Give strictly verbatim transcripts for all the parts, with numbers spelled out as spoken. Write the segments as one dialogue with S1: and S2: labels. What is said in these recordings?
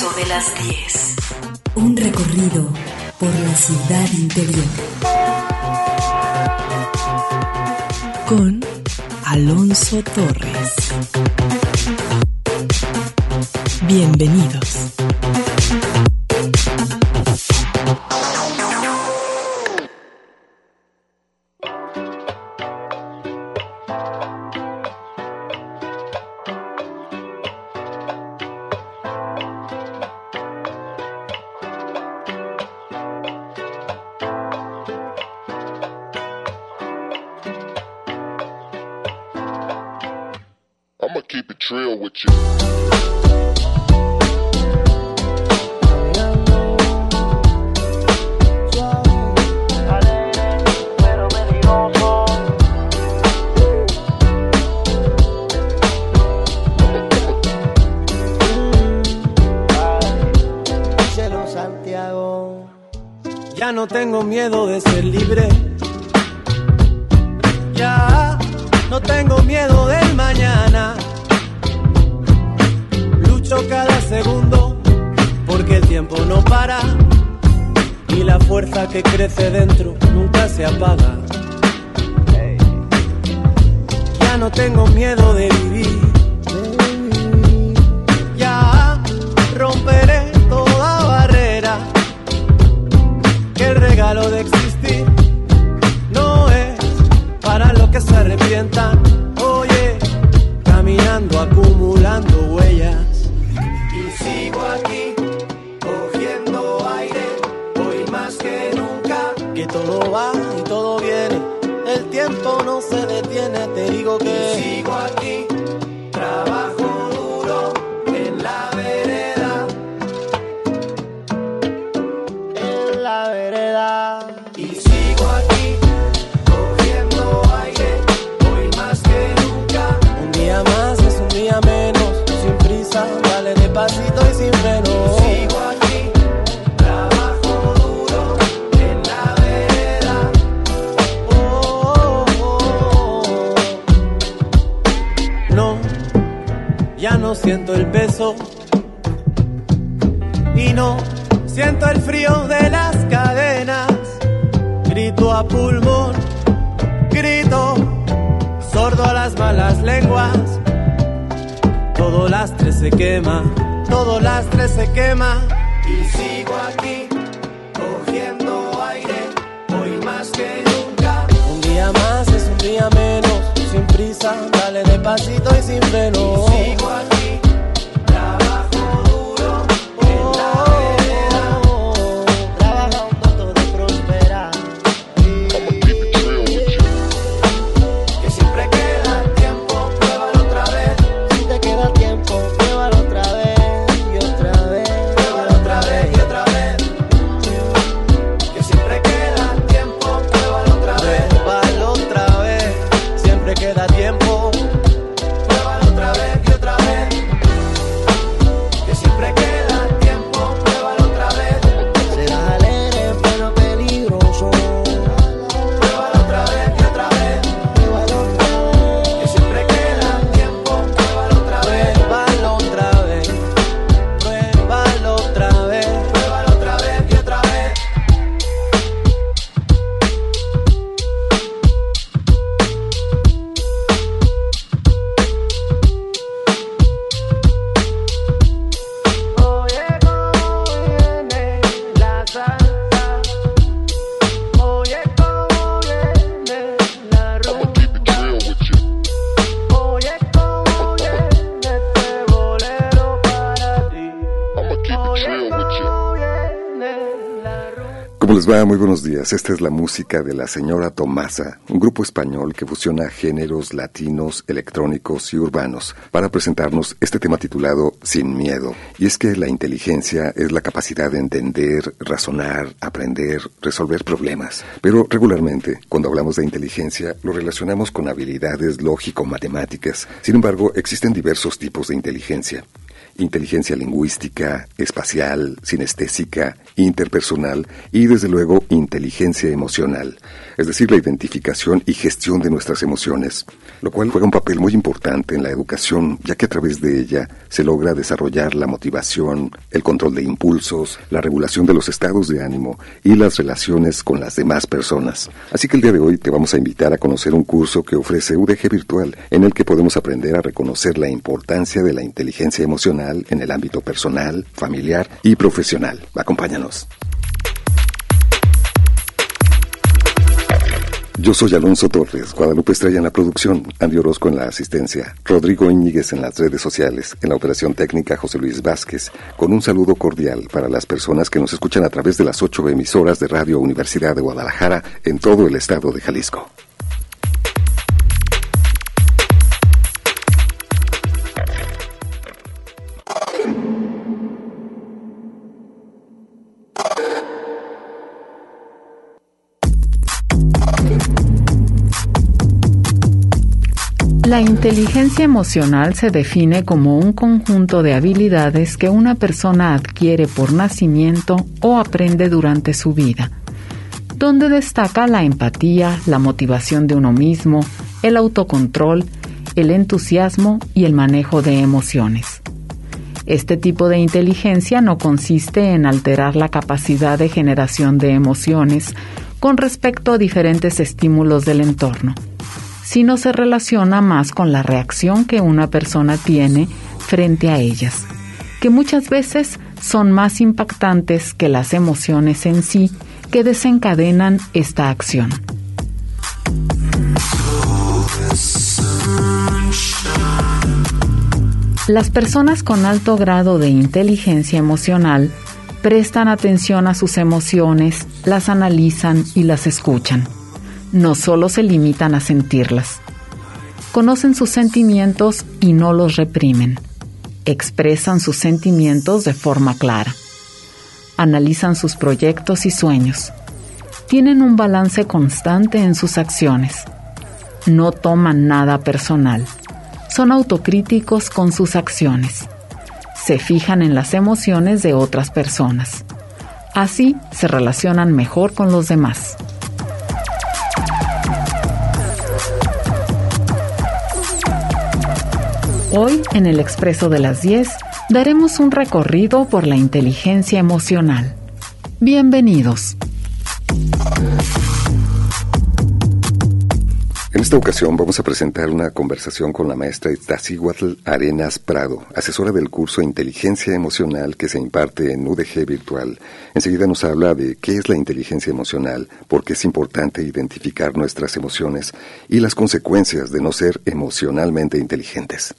S1: paso de las diez.
S2: Un recorrido por la ciudad interior. Con Alonso Torres. Bienvenidos.
S3: Trill with you.
S4: Santiago, ya no tengo miedo de ser libre. Ya no tengo miedo del mañana. Cada segundo, porque el tiempo no para y la fuerza que crece dentro nunca se apaga. Ya no tengo miedo de vivir, ya romperé toda barrera, que el regalo de existir no es para los que se arrepientan. Oye, caminando, acumulando huellas. Sigo aquí, cogiendo aire, hoy más que nunca. Que todo va y todo viene, el tiempo no se detiene. Te digo que sigo aquí, trabajo duro en la vereda, en la vereda. Y sigo aquí, cogiendo aire, hoy más que nunca. Un día más es un día menos, sin prisa. Despacito y sin freno. Sigo aquí, trabajo duro en la vereda. Oh, oh, oh. No, ya no siento el peso y no siento el frío de las cadenas. Grito a pulmón, grito sordo a las malas lenguas. Todo lastre se quema, todo lastre se quema. Y sigo aquí, cogiendo aire, hoy más que nunca. Un día más es un día menos, sin prisa, dale despacito y sin freno. Y sigo aquí, trabajo duro en la vereda, trabajando todo prospera. Que siempre queda tiempo, pruébalo otra vez. Queda tiempo, pruébalo otra vez y otra vez, pruébalo otra vez y otra vez. Que siempre queda tiempo, pruébalo otra vez, pruébalo otra vez. Siempre queda tiempo, pruébalo otra vez y otra vez. Que siempre queda tiempo, pruébalo otra vez. Serás alegre pero peligroso. Pruébalo otra vez y otra vez, pruébalo otra vez. Que siempre queda tiempo, pruébalo otra vez. Pruébalo otra vez, pruébalo otra vez, pruébalo otra vez y otra vez. Oye, cómo viene la salsa, oye, cómo viene la rumba. Oye, cómo viene este bolero para ti. Oye, cómo viene la rumba.
S5: ¿Cómo les va? Muy buenos días. Esta es la música de la señora Tomasa, un grupo español que fusiona géneros latinos, electrónicos y urbanos para presentarnos este tema titulado Sin Miedo. Y es que la inteligencia es la capacidad de entender, razonar, aprender, resolver problemas. Pero regularmente, cuando hablamos de inteligencia, lo relacionamos con habilidades lógico-matemáticas. Sin embargo, existen diversos tipos de inteligencia. inteligencia lingüística, espacial, sinestésica, interpersonal y desde luego inteligencia emocional, es decir, la identificación y gestión de nuestras emociones, lo cual juega un papel muy importante en la educación, ya que a través de ella se logra desarrollar la motivación, el control de impulsos, la regulación de los estados de ánimo y las relaciones con las demás personas. Así que el día de hoy te vamos a invitar a conocer un curso que ofrece U D G Virtual, en el que podemos aprender a reconocer la importancia de la inteligencia emocional en el ámbito personal, familiar y profesional. Acompáñanos. Yo soy Alonso Torres, Guadalupe Estrella en la producción, Andy Orozco en la asistencia, Rodrigo Íñiguez en las redes sociales, en la operación técnica José Luis Vázquez, con un saludo cordial para las personas que nos escuchan a través de las ocho emisoras de Radio Universidad de Guadalajara en todo el estado de Jalisco.
S1: La inteligencia emocional se define como un conjunto de habilidades que una persona adquiere por nacimiento o aprende durante su vida, donde destaca la empatía, la motivación de uno mismo, el autocontrol, el entusiasmo y el manejo de emociones. Este tipo de inteligencia no consiste en alterar la capacidad de generación de emociones con respecto a diferentes estímulos del entorno, sino se relaciona más con la reacción que una persona tiene frente a ellas, que muchas veces son más impactantes que las emociones en sí que desencadenan esta acción. Las personas con alto grado de inteligencia emocional prestan atención a sus emociones, las analizan y las escuchan. No solo se limitan a sentirlas. Conocen sus sentimientos y no los reprimen. Expresan sus sentimientos de forma clara. Analizan sus proyectos y sueños. Tienen un balance constante en sus acciones. No toman nada personal. Son autocríticos con sus acciones. Se fijan en las emociones de otras personas. Así se relacionan mejor con los demás. Hoy, en el Expreso de las diez, daremos un recorrido por la inteligencia emocional. Bienvenidos.
S5: En esta ocasión vamos a presentar una conversación con la maestra Iztaccíhuatl Arenas Prado, asesora del curso Inteligencia Emocional que se imparte en U D G Virtual. Enseguida nos habla de qué es la inteligencia emocional, por qué es importante identificar nuestras emociones y las consecuencias de no ser emocionalmente inteligentes.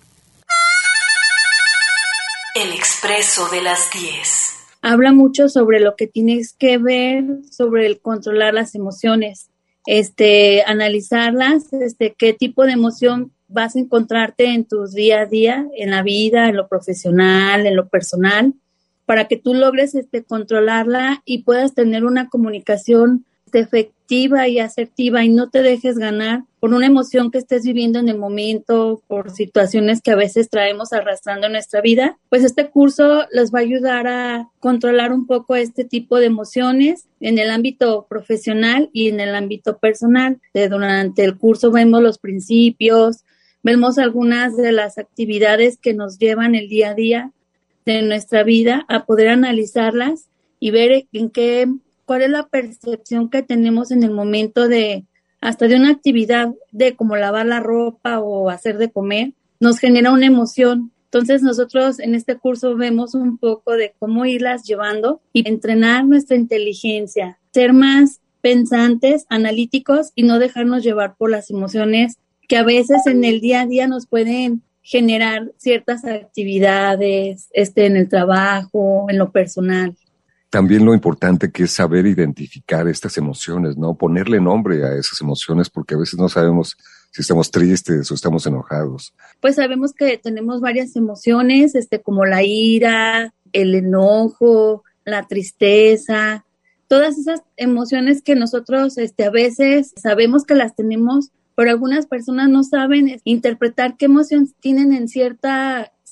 S2: El Expreso de las diez.
S6: Habla mucho sobre lo que tienes que ver sobre el controlar las emociones, este, analizarlas, este, qué tipo de emoción vas a encontrarte en tu día a día, en la vida, en lo profesional, en lo personal, para que tú logres este, controlarla y puedas tener una comunicación efectiva y asertiva y no te dejes ganar por una emoción que estés viviendo en el momento, por situaciones que a veces traemos arrastrando en nuestra vida. Pues este curso les va a ayudar a controlar un poco este tipo de emociones en el ámbito profesional y en el ámbito personal. Durante el curso vemos los principios, vemos algunas de las actividades que nos llevan el día a día de nuestra vida a poder analizarlas y ver en qué cuál es la percepción que tenemos en el momento de, hasta de una actividad de como lavar la ropa o hacer de comer, nos genera una emoción. Entonces nosotros en este curso vemos un poco de cómo irlas llevando y entrenar nuestra inteligencia, ser más pensantes, analíticos y no dejarnos llevar por las emociones que a veces en el día a día nos pueden generar ciertas actividades, este, en el trabajo, en lo personal.
S5: También lo importante que es saber identificar estas emociones, ¿no? Ponerle nombre a esas emociones, porque a veces no sabemos si estamos tristes o estamos enojados.
S6: Pues sabemos que tenemos varias emociones, este, como la ira, el enojo, la tristeza, todas esas emociones que nosotros, este, a veces sabemos que las tenemos, pero algunas personas no saben interpretar qué emociones tienen en cierta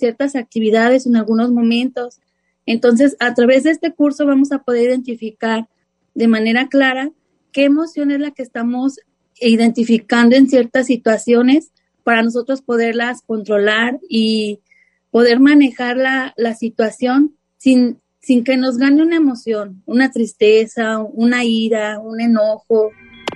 S6: ciertas actividades en algunos momentos. Entonces, a través de este curso vamos a poder identificar de manera clara qué emoción es la que estamos identificando en ciertas situaciones para nosotros poderlas controlar y poder manejar la, la situación sin, sin que nos gane una emoción, una tristeza, una ira, un enojo.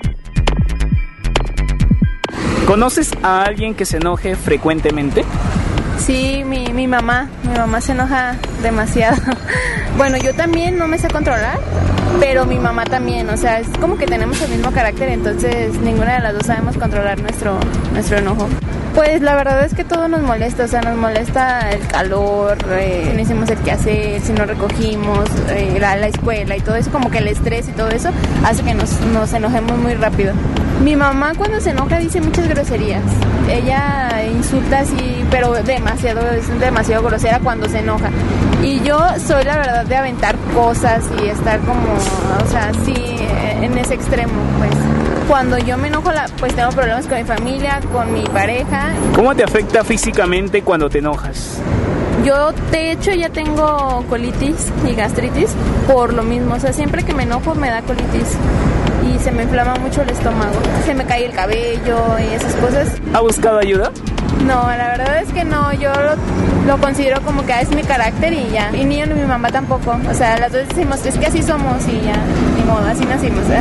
S7: ¿Conoces a alguien que se enoje frecuentemente?
S8: Sí, mi, mi mamá, mi mamá se enoja demasiado. Bueno, yo también no me sé controlar, pero mi mamá también, o sea, es como que tenemos el mismo carácter, entonces ninguna de las dos sabemos controlar nuestro, nuestro enojo. Pues la verdad es que todo nos molesta, o sea, nos molesta el calor, eh, si no hicimos el quehacer, si no recogimos, eh, la, la escuela y todo eso, como que el estrés y todo eso hace que nos, nos enojemos muy rápido. Mi mamá cuando se enoja dice muchas groserías, ella insulta así, pero demasiado, es demasiado grosera cuando se enoja. Y yo soy la verdad de aventar cosas y estar como, o sea, sí, en ese extremo, pues. Cuando yo me enojo, pues tengo problemas con mi familia, con mi pareja.
S7: ¿Cómo te afecta físicamente cuando te enojas?
S8: Yo, de hecho, ya tengo colitis y gastritis por lo mismo. O sea, siempre que me enojo me da colitis y se me inflama mucho el estómago. Se me cae el cabello y esas cosas.
S7: ¿Ha buscado ayuda?
S8: No, la verdad es que no. Yo lo, lo considero como que es mi carácter y ya. Y ni yo ni mi mamá tampoco. O sea, las dos decimos, es que así somos y ya. Ni modo, así nacimos. ¿eh?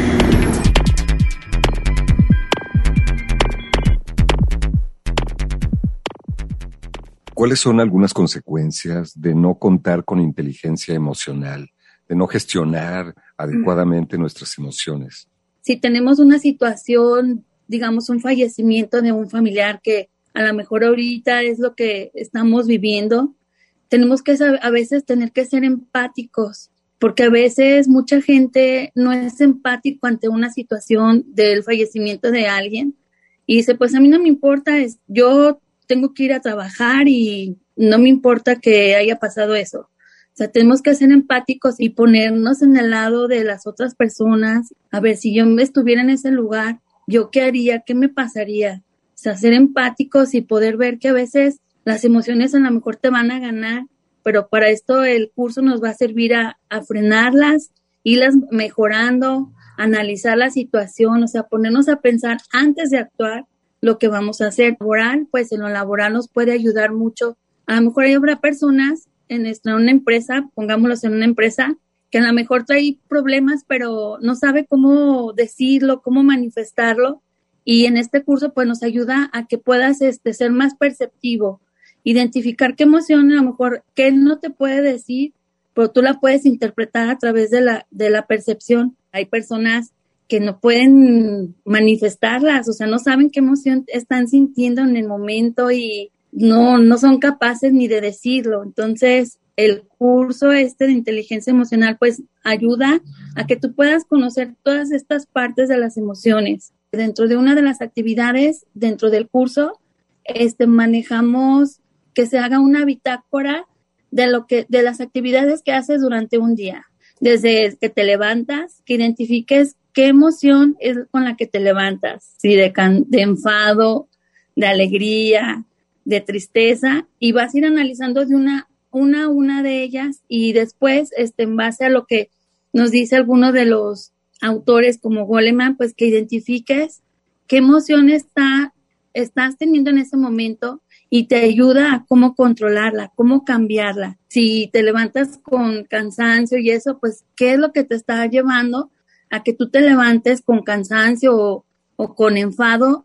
S5: ¿Cuáles son algunas consecuencias de no contar con inteligencia emocional, de no gestionar adecuadamente nuestras emociones?
S6: Si tenemos una situación, digamos un fallecimiento de un familiar que a lo mejor ahorita es lo que estamos viviendo, tenemos que a veces tener que ser empáticos, porque a veces mucha gente no es empático ante una situación del fallecimiento de alguien y dice, pues a mí no me importa, es, yo tengo que ir a trabajar y no me importa que haya pasado eso. O sea, tenemos que ser empáticos y ponernos en el lado de las otras personas. A ver, si yo estuviera en ese lugar, ¿yo qué haría? ¿Qué me pasaría? O sea, ser empáticos y poder ver que a veces las emociones a lo mejor te van a ganar, pero para esto el curso nos va a servir a, a frenarlas, irlas mejorando, analizar la situación, o sea, ponernos a pensar antes de actuar lo que vamos a hacer. Laboral, pues en lo laboral nos puede ayudar mucho. A lo mejor habrá personas en nuestra una empresa, pongámoslos en una empresa, que a lo mejor trae problemas, pero no sabe cómo decirlo, cómo manifestarlo. Y en este curso, pues nos ayuda a que puedas este, ser más perceptivo, identificar qué emoción, a lo mejor, que él no te puede decir, pero tú la puedes interpretar a través de la, de la percepción. Hay personas que no pueden manifestarlas, o sea, no saben qué emoción están sintiendo en el momento y no, no son capaces ni de decirlo. Entonces, el curso este de inteligencia emocional, pues, ayuda a que tú puedas conocer todas estas partes de las emociones. Dentro de una de las actividades, dentro del curso, este, manejamos que se haga una bitácora de lo que, de las actividades que haces durante un día. Desde que te levantas, que identifiques qué emoción es con la que te levantas, si de, can- de enfado, de alegría, de tristeza, y vas a ir analizando de una una una de ellas y después, este, en base a lo que nos dice alguno de los autores como Goleman, pues que identifiques qué emoción está, estás teniendo en ese momento y te ayuda a cómo controlarla, cómo cambiarla. Si te levantas con cansancio y eso, pues, ¿qué es lo que te está llevando a que tú te levantes con cansancio o, o con enfado?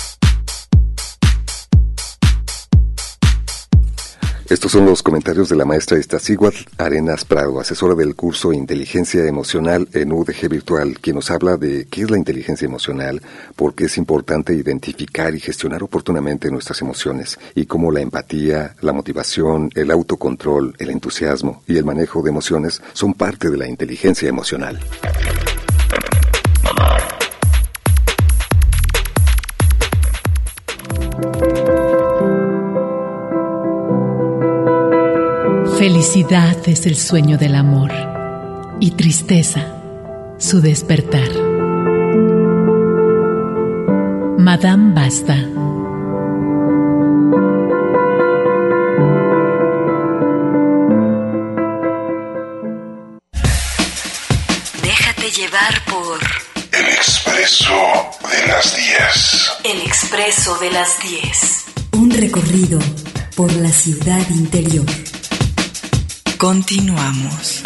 S5: Estos son los comentarios de la maestra Iztaccíhuatl Arenas Prado, asesora del curso Inteligencia Emocional en U D G Virtual, quien nos habla de qué es la inteligencia emocional, por qué es importante identificar y gestionar oportunamente nuestras emociones, y cómo la empatía, la motivación, el autocontrol, el entusiasmo y el manejo de emociones son parte de la inteligencia emocional.
S1: Felicidad es el sueño del amor y tristeza su despertar. Madame Basta.
S3: las diez.
S2: El Expreso de las diez. Un recorrido por la ciudad interior. Continuamos.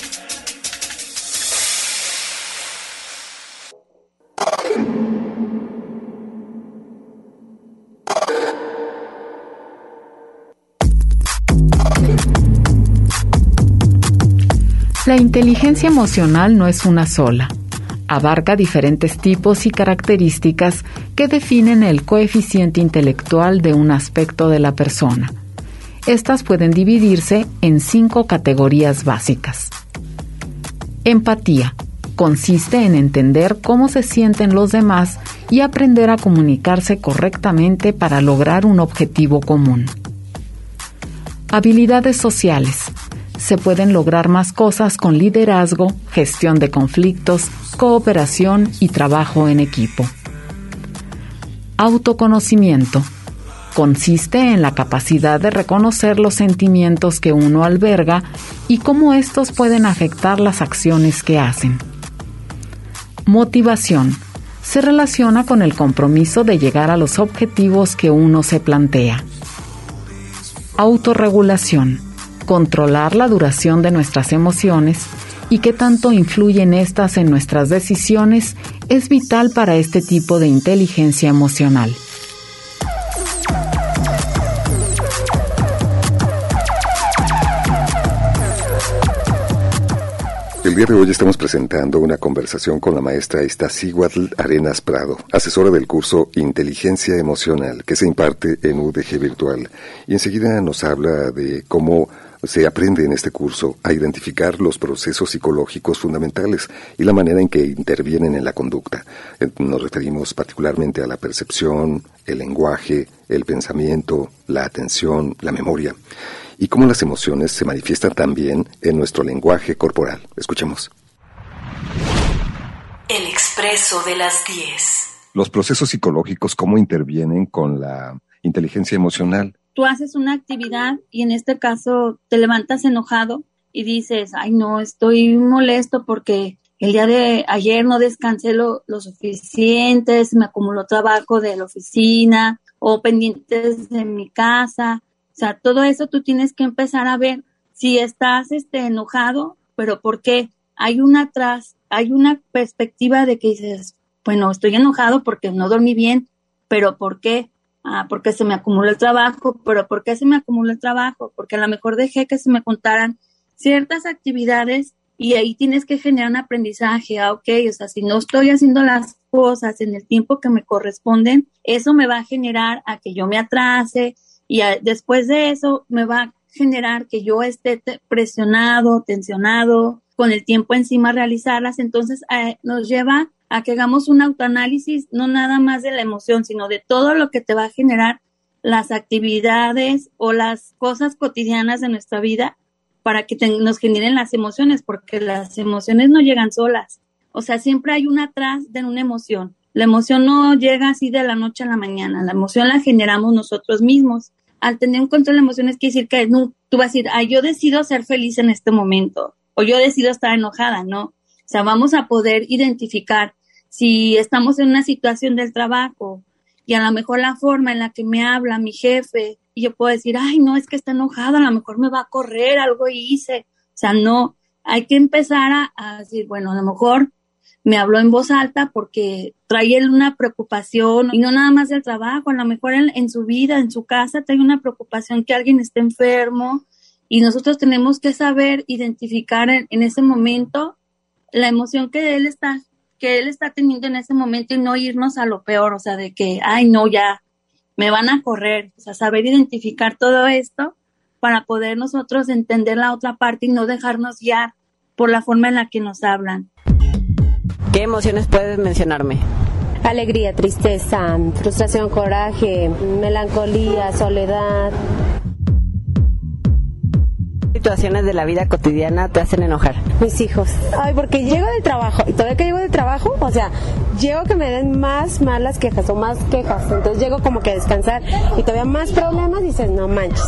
S1: La inteligencia emocional no es una sola. Abarca diferentes tipos y características que definen el coeficiente intelectual de un aspecto de la persona. Estas pueden dividirse en cinco categorías básicas. Empatía. Consiste en entender cómo se sienten los demás y aprender a comunicarse correctamente para lograr un objetivo común. Habilidades sociales. Se pueden lograr más cosas con liderazgo, gestión de conflictos, cooperación y trabajo en equipo. Autoconocimiento. Consiste en la capacidad de reconocer los sentimientos que uno alberga y cómo estos pueden afectar las acciones que hacen. Motivación. Se relaciona con el compromiso de llegar a los objetivos que uno se plantea. Autorregulación. Controlar la duración de nuestras emociones y qué tanto influyen estas en nuestras decisiones es vital para este tipo de inteligencia emocional.
S5: El día de hoy estamos presentando una conversación con la maestra Iztaccíhuatl Arenas Prado, asesora del curso Inteligencia Emocional que se imparte en U D G Virtual. Y enseguida nos habla de cómo se aprende en este curso a identificar los procesos psicológicos fundamentales y la manera en que intervienen en la conducta. Nos referimos particularmente a la percepción, el lenguaje, el pensamiento, la atención, la memoria, y cómo las emociones se manifiestan también en nuestro lenguaje corporal. Escuchemos.
S2: El Expreso de las diez.
S5: Los procesos psicológicos, ¿cómo intervienen con la inteligencia emocional?
S6: Tú haces una actividad y en este caso te levantas enojado y dices, ay no, estoy molesto porque el día de ayer no descansé lo, lo suficiente, se me acumuló trabajo de la oficina o pendientes de mi casa. O sea, todo eso tú tienes que empezar a ver si estás este, enojado, pero ¿por qué? Hay una atrás, hay una perspectiva de que dices, bueno, estoy enojado porque no dormí bien, pero ¿por qué? Ah, porque se me acumuló el trabajo, pero ¿por qué se me acumuló el trabajo? Porque a lo mejor dejé que se me contaran ciertas actividades y ahí tienes que generar un aprendizaje. Ah, ok, o sea, si no estoy haciendo las cosas en el tiempo que me corresponden, eso me va a generar a que yo me atrase y a, después de eso me va a generar que yo esté te- presionado, tensionado, con el tiempo encima realizarlas. Entonces eh, nos lleva a que hagamos un autoanálisis, no nada más de la emoción, sino de todo lo que te va a generar las actividades o las cosas cotidianas de nuestra vida para que te, nos generen las emociones, porque las emociones no llegan solas. O sea, siempre hay una atrás de una emoción. La emoción no llega así de la noche a la mañana. La emoción la generamos nosotros mismos. Al tener un control de emociones quiere decir que no, tú vas a decir, ah, yo decido ser feliz en este momento o yo decido estar enojada, ¿no? O sea, vamos a poder identificar si estamos en una situación del trabajo y a lo mejor la forma en la que me habla mi jefe y yo puedo decir, ay, no, es que está enojado, a lo mejor me va a correr, algo hice. O sea, no, hay que empezar a, a decir, bueno, a lo mejor me habló en voz alta porque trae él una preocupación y no nada más del trabajo, a lo mejor en, en su vida, en su casa, trae una preocupación que alguien esté enfermo y nosotros tenemos que saber identificar en, en ese momento la emoción que él está que él está teniendo en ese momento y no irnos a lo peor, o sea, de que, ay, no, ya, me van a correr. O sea, saber identificar todo esto para poder nosotros entender la otra parte y no dejarnos guiar por la forma en la que nos hablan.
S9: ¿Qué emociones puedes mencionarme?
S10: Alegría, tristeza, frustración, coraje, melancolía, soledad.
S9: ¿Qué situaciones de la vida cotidiana te hacen enojar?
S10: Mis hijos. Ay, porque llego del trabajo y todavía que llego del trabajo, o sea, llego que me den más malas quejas o más quejas. Entonces llego como que a descansar y todavía más problemas y dices, no manches.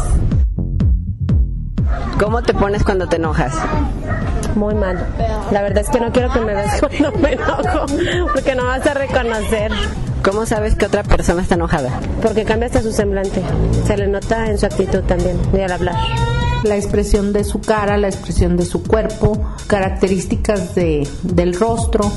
S9: ¿Cómo te pones cuando te enojas?
S10: Muy mal. La verdad es que no quiero que me veas cuando me enojo, porque no vas a reconocer.
S9: ¿Cómo sabes que otra persona está enojada?
S10: Porque cambia hasta su semblante. Se le nota en su actitud también, y al hablar.
S11: La expresión de su cara, la expresión de su cuerpo, características de, del rostro.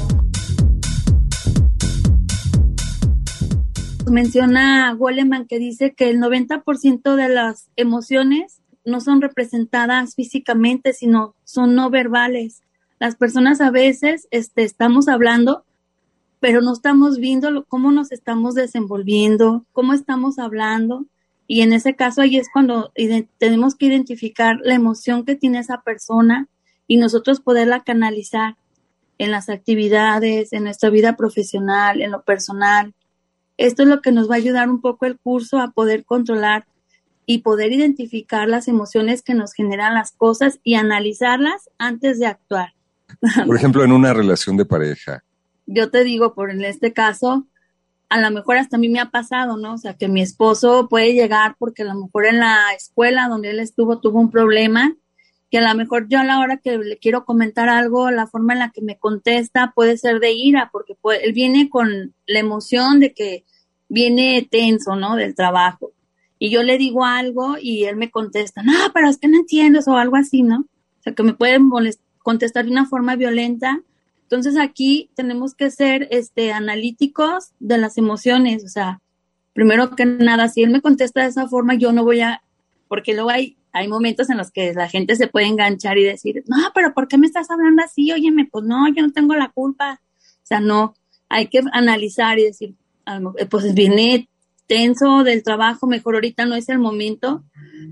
S6: Menciona Goleman que dice que el noventa por ciento de las emociones no son representadas físicamente, sino son no verbales. Las personas a veces este, estamos hablando, pero no estamos viendo cómo nos estamos desenvolviendo, cómo estamos hablando. Y en ese caso ahí es cuando ident- tenemos que identificar la emoción que tiene esa persona y nosotros poderla canalizar en las actividades, en nuestra vida profesional, en lo personal. Esto es lo que nos va a ayudar un poco el curso a poder controlar y poder identificar las emociones que nos generan las cosas y analizarlas antes de actuar.
S5: Por ejemplo, en una relación de pareja.
S6: Yo te digo, por en este caso, a lo mejor hasta a mí me ha pasado, ¿no? O sea, que mi esposo puede llegar porque a lo mejor en la escuela donde él estuvo tuvo un problema, que a lo mejor yo a la hora que le quiero comentar algo, la forma en la que me contesta puede ser de ira, porque puede, él viene con la emoción de que viene tenso, ¿no? Del trabajo. Y yo le digo algo y él me contesta, no, pero es que no entiendes, o algo así, ¿no? O sea, que me pueden molest- contestar de una forma violenta. Entonces aquí tenemos que ser este, analíticos de las emociones. O sea, primero que nada, si él me contesta de esa forma, yo no voy a, porque luego hay, hay momentos en los que la gente se puede enganchar y decir, no, pero ¿por qué me estás hablando así? Óyeme, pues no, yo no tengo la culpa. O sea, no, hay que analizar y decir, pues viene tenso del trabajo, mejor ahorita no es el momento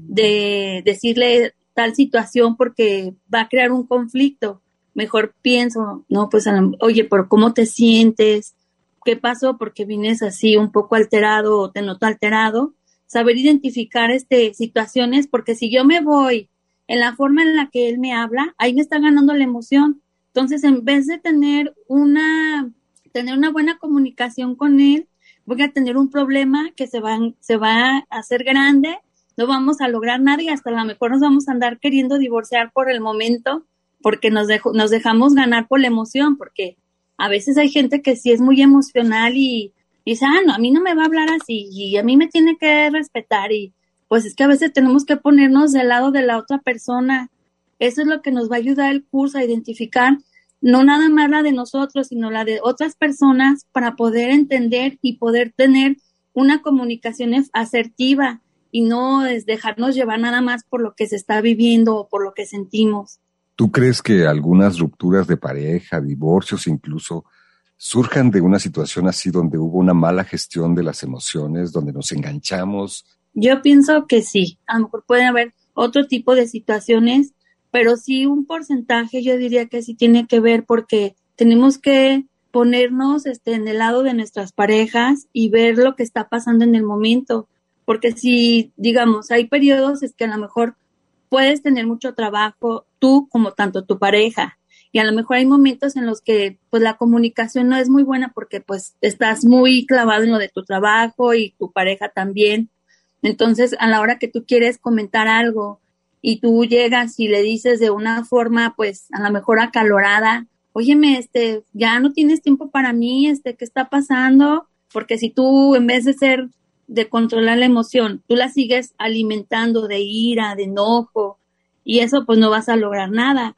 S6: de decirle tal situación porque va a crear un conflicto. Mejor pienso, no, pues, oye, pero ¿cómo te sientes? ¿Qué pasó? ¿Por qué vienes así un poco alterado o te noto alterado? Saber identificar este, situaciones, porque si yo me voy en la forma en la que él me habla, ahí me está ganando la emoción. Entonces, en vez de tener una, tener una buena comunicación con él, voy a tener un problema que se va, se va a hacer grande, no vamos a lograr nada y hasta a lo mejor nos vamos a andar queriendo divorciar por el momento, porque nos, dejo, nos dejamos ganar por la emoción, porque a veces hay gente que sí es muy emocional y, y dice, ah, no, a mí no me va a hablar así y a mí me tiene que respetar y pues es que a veces tenemos que ponernos del lado de la otra persona. Eso es lo que nos va a ayudar el curso a identificar no nada más la de nosotros, sino la de otras personas para poder entender y poder tener una comunicación asertiva y no es dejarnos llevar nada más por lo que se está viviendo o por lo que sentimos.
S5: ¿Tú crees que algunas rupturas de pareja, divorcios incluso, surjan de una situación así donde hubo una mala gestión de las emociones, donde nos enganchamos?
S6: Yo pienso que sí. A lo mejor puede haber otro tipo de situaciones, pero sí un porcentaje yo diría que sí tiene que ver porque tenemos que ponernos este, en el lado de nuestras parejas y ver lo que está pasando en el momento. Porque si, digamos, hay periodos es que a lo mejor puedes tener mucho trabajo tú como tanto tu pareja y a lo mejor hay momentos en los que pues la comunicación no es muy buena porque pues estás muy clavado en lo de tu trabajo y tu pareja también. Entonces a la hora que tú quieres comentar algo y tú llegas y le dices de una forma pues a lo mejor acalorada, óyeme, este, ya no tienes tiempo para mí, este, ¿qué está pasando? Porque si tú en vez de ser de controlar la emoción, tú la sigues alimentando de ira, de enojo, y eso pues no vas a lograr nada.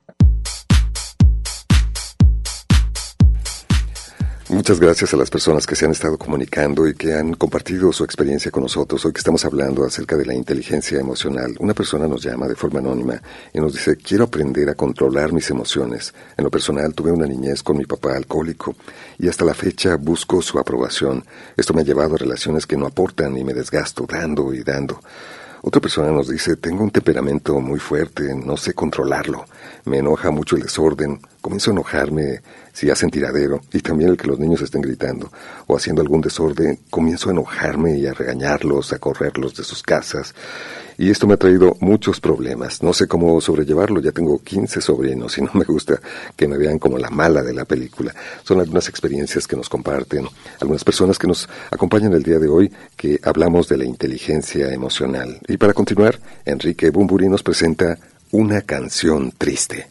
S5: Muchas gracias a las personas que se han estado comunicando y que han compartido su experiencia con nosotros. Hoy que estamos hablando acerca de la inteligencia emocional, una persona nos llama de forma anónima y nos dice, quiero aprender a controlar mis emociones. En lo personal tuve una niñez con mi papá alcohólico y hasta la fecha busco su aprobación. Esto me ha llevado a relaciones que no aportan y me desgasto dando y dando. Otra persona nos dice, tengo un temperamento muy fuerte, no sé controlarlo. Me enoja mucho el desorden, comienzo a enojarme si hacen tiradero y también el que los niños estén gritando o haciendo algún desorden, comienzo a enojarme y a regañarlos, a correrlos de sus casas. Y esto me ha traído muchos problemas, no sé cómo sobrellevarlo, ya tengo quince sobrinos y no me gusta que me vean como la mala de la película. Son algunas experiencias que nos comparten algunas personas que nos acompañan el día de hoy, que hablamos de la inteligencia emocional. Y para continuar, Enrique Bunbury nos presenta Una canción triste.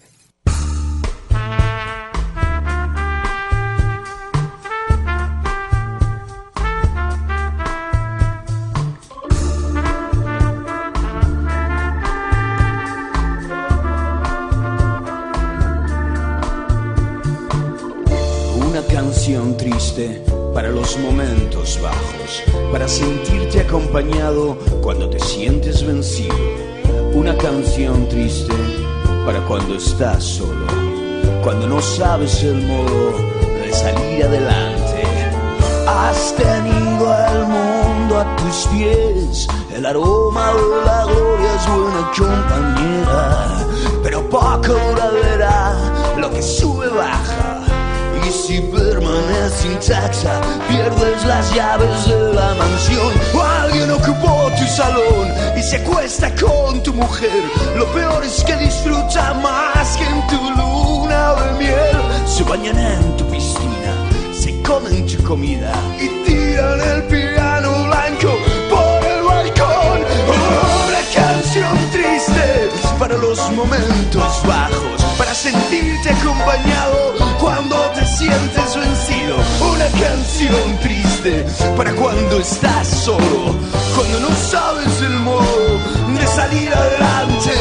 S12: canción triste para los momentos bajos, para sentirte acompañado cuando te sientes vencido. Una canción triste para cuando estás solo, cuando no sabes el modo de salir adelante. Has tenido el mundo a tus pies, el aroma de la gloria es buena compañera, pero poco duradera, lo que sube baja. Y si permanece intacta, pierdes las llaves de la mansión. O alguien ocupó tu salón y se acuesta con tu mujer. Lo peor es que disfruta más que en tu luna de miel. Se bañan en tu piscina, se comen tu comida y tiran el piano blanco por el balcón. Una canción triste para los momentos bajos, para sentirte acompañado cuando te sientes vencido. Una canción triste para cuando estás solo, cuando no sabes el modo de salir adelante.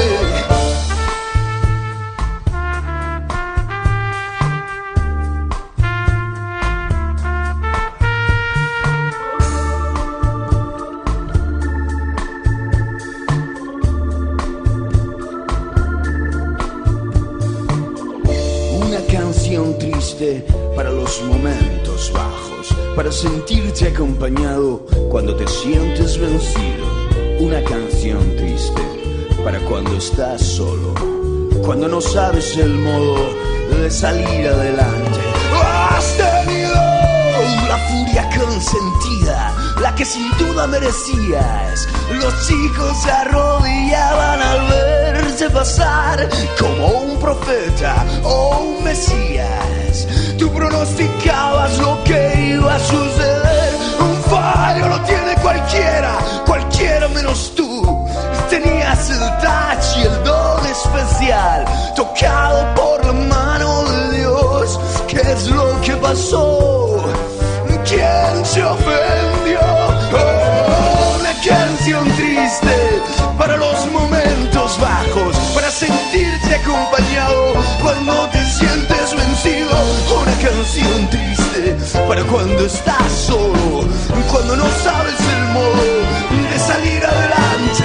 S12: Triste para los momentos bajos, para sentirte acompañado cuando te sientes vencido. Una canción triste para cuando estás solo, cuando no sabes el modo de salir adelante. Has tenido la furia consentida, la que sin duda merecías. Los chicos se arrodillaban al verse pasar como un profeta o un mesías. Tú pronosticabas lo que iba a suceder. Un fallo lo tiene cualquiera, cualquiera menos tú. Tenías el touch y el don especial, tocado por la mano de Dios. ¿Qué es lo que pasó? ¿Quién se ofendió? Oh, una canción triste para los momentos bajos, para sentirte acompañado cuando te sientes vencido. Una canción triste para cuando estás solo, cuando no sabes el modo de salir adelante.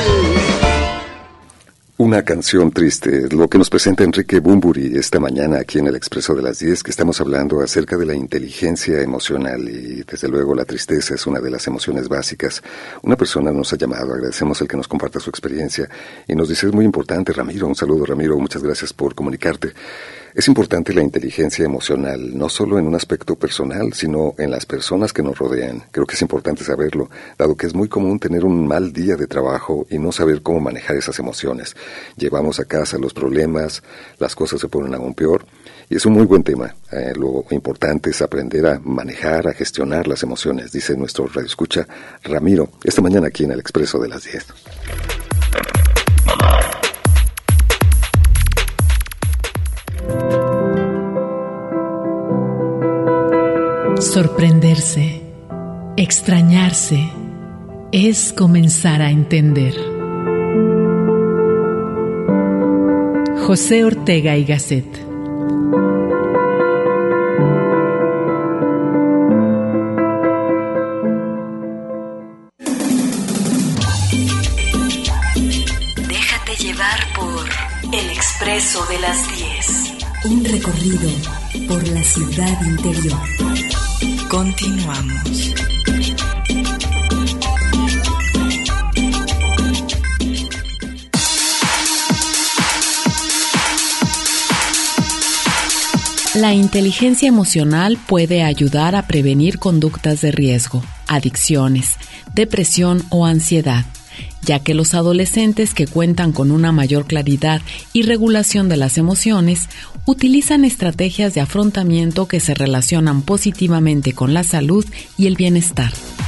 S5: Una canción triste, lo que nos presenta Enrique Bunbury esta mañana aquí en el Expreso de las diez, que estamos hablando acerca de la inteligencia emocional y desde luego la tristeza es una de las emociones básicas. Una persona nos ha llamado, agradecemos el que nos comparta su experiencia y nos dice es muy importante, Ramiro, un saludo Ramiro, muchas gracias por comunicarte. Es importante la inteligencia emocional, no solo en un aspecto personal, sino en las personas que nos rodean. Creo que es importante saberlo, dado que es muy común tener un mal día de trabajo y no saber cómo manejar esas emociones. Llevamos a casa los problemas, las cosas se ponen aún peor, y es un muy buen tema. Eh, lo importante es aprender a manejar, a gestionar las emociones, dice nuestro radioescucha Ramiro, esta mañana aquí en el Expreso de las diez.
S13: Sorprenderse, extrañarse, es comenzar a entender. José Ortega y Gasset.
S2: Déjate llevar por el Expreso de las diez. Un recorrido por la ciudad interior. Continuamos.
S1: La inteligencia emocional puede ayudar a prevenir conductas de riesgo, adicciones, depresión o ansiedad, ya que los adolescentes que cuentan con una mayor claridad y regulación de las emociones utilizan estrategias de afrontamiento que se relacionan positivamente con la salud y el bienestar.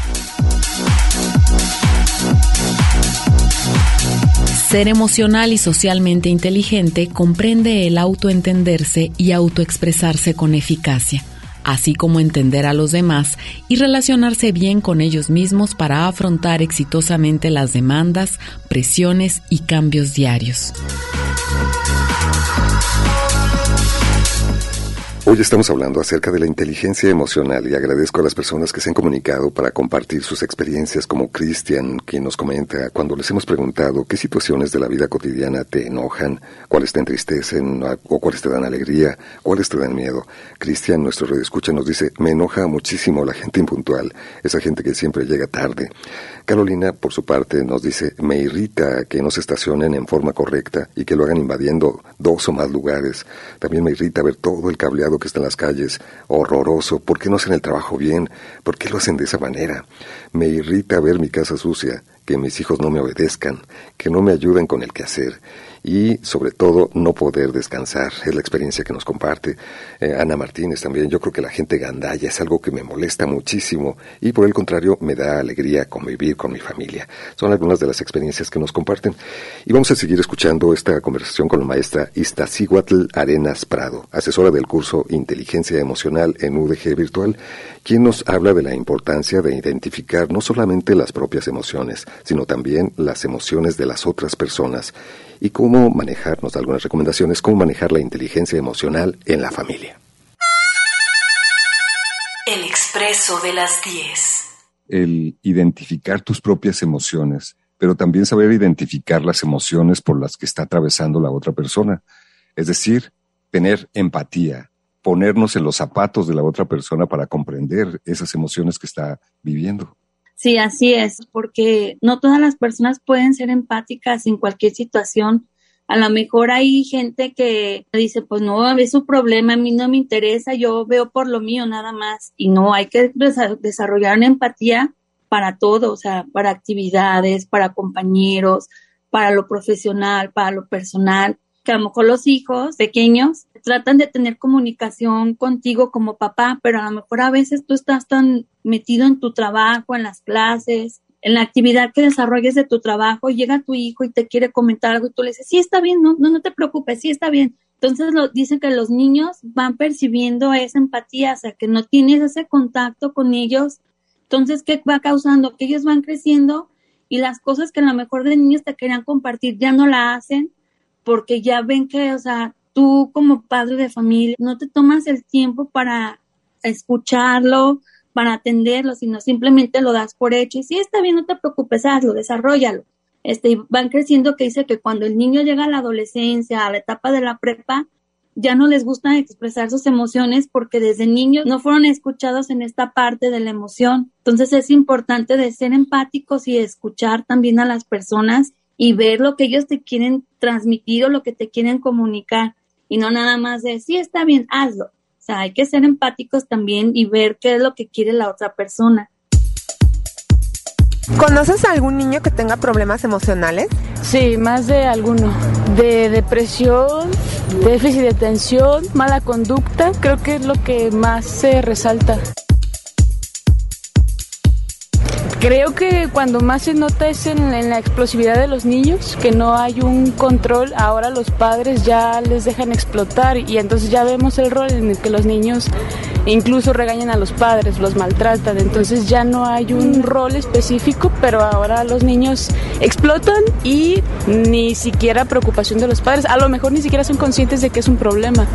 S1: Ser emocional y socialmente inteligente comprende el autoentenderse y autoexpresarse con eficacia, así como entender a los demás y relacionarse bien con ellos mismos para afrontar exitosamente las demandas, presiones y cambios diarios.
S5: Hoy estamos hablando acerca de la inteligencia emocional y agradezco a las personas que se han comunicado para compartir sus experiencias, como Cristian, quien nos comenta cuando les hemos preguntado qué situaciones de la vida cotidiana te enojan, cuáles te entristecen o cuáles te dan alegría, cuáles te dan miedo. Cristian, nuestro radioescucha, nos dice: me enoja muchísimo la gente impuntual, esa gente que siempre llega tarde. Carolina, por su parte, nos dice: me irrita que no se estacionen en forma correcta y que lo hagan invadiendo dos o más lugares. También me irrita ver todo el cableado que está en las calles, horroroso. ¿Por qué no hacen el trabajo bien? ¿Por qué lo hacen de esa manera? Me irrita ver mi casa sucia, que mis hijos no me obedezcan, que no me ayuden con el quehacer y, sobre todo, no poder descansar. Es la experiencia que nos comparte eh, Ana Martínez también. Yo creo que la gente gandalla es algo que me molesta muchísimo y, por el contrario, me da alegría convivir con mi familia. Son algunas de las experiencias que nos comparten. Y vamos a seguir escuchando esta conversación con la maestra Iztaccíhuatl Arenas Prado, asesora del curso Inteligencia Emocional en U D G Virtual, quien nos habla de la importancia de identificar no solamente las propias emociones, sino también las emociones de las otras personas y cómo manejar, nos da algunas recomendaciones, cómo manejar la inteligencia emocional en la familia.
S2: El expreso de las diez.
S5: El identificar tus propias emociones, pero también saber identificar las emociones por las que está atravesando la otra persona. Es decir, tener empatía, ponernos en los zapatos de la otra persona para comprender esas emociones que está viviendo.
S6: Sí, así es, porque no todas las personas pueden ser empáticas en cualquier situación. A lo mejor hay gente que dice, pues no, es su problema, a mí no me interesa, yo veo por lo mío nada más. Y no, hay que desarrollar una empatía para todo, o sea, para actividades, para compañeros, para lo profesional, para lo personal. Que a lo mejor los hijos pequeños tratan de tener comunicación contigo como papá, pero a lo mejor a veces tú estás tan metido en tu trabajo, en las clases, en la actividad que desarrolles de tu trabajo, y llega tu hijo y te quiere comentar algo y tú le dices, sí, está bien, no, no, no te preocupes, sí, está bien. Entonces lo, dicen que los niños van percibiendo esa empatía, o sea, que no tienes ese contacto con ellos. Entonces, ¿qué va causando? Que ellos van creciendo y las cosas que a lo mejor de niños te querían compartir ya no la hacen, porque ya ven que, o sea, tú como padre de familia no te tomas el tiempo para escucharlo, para atenderlo, sino simplemente lo das por hecho. Y si está bien, no te preocupes, hazlo, desarróllalo. Este, y van creciendo, que dice que cuando el niño llega a la adolescencia, a la etapa de la prepa, ya no les gusta expresar sus emociones porque desde niños no fueron escuchados en esta parte de la emoción. Entonces es importante de ser empáticos y escuchar también a las personas y ver lo que ellos te quieren transmitir o lo que te quieren comunicar, y no nada más de, sí, está bien, hazlo. O sea, hay que ser empáticos también y ver qué es lo que quiere la otra persona.
S14: ¿Conoces a algún niño que tenga problemas emocionales?
S8: Sí, más de alguno. De depresión, déficit de atención, mala conducta, creo que es lo que más se resalta. Creo que cuando más se nota es en, en la explosividad de los niños, que no hay un control. Ahora los padres ya les dejan explotar y entonces ya vemos el rol en el que los niños incluso regañan a los padres, los maltratan. Entonces ya no hay un rol específico, pero ahora los niños explotan y ni siquiera preocupación de los padres. A lo mejor ni siquiera son conscientes de que es un problema.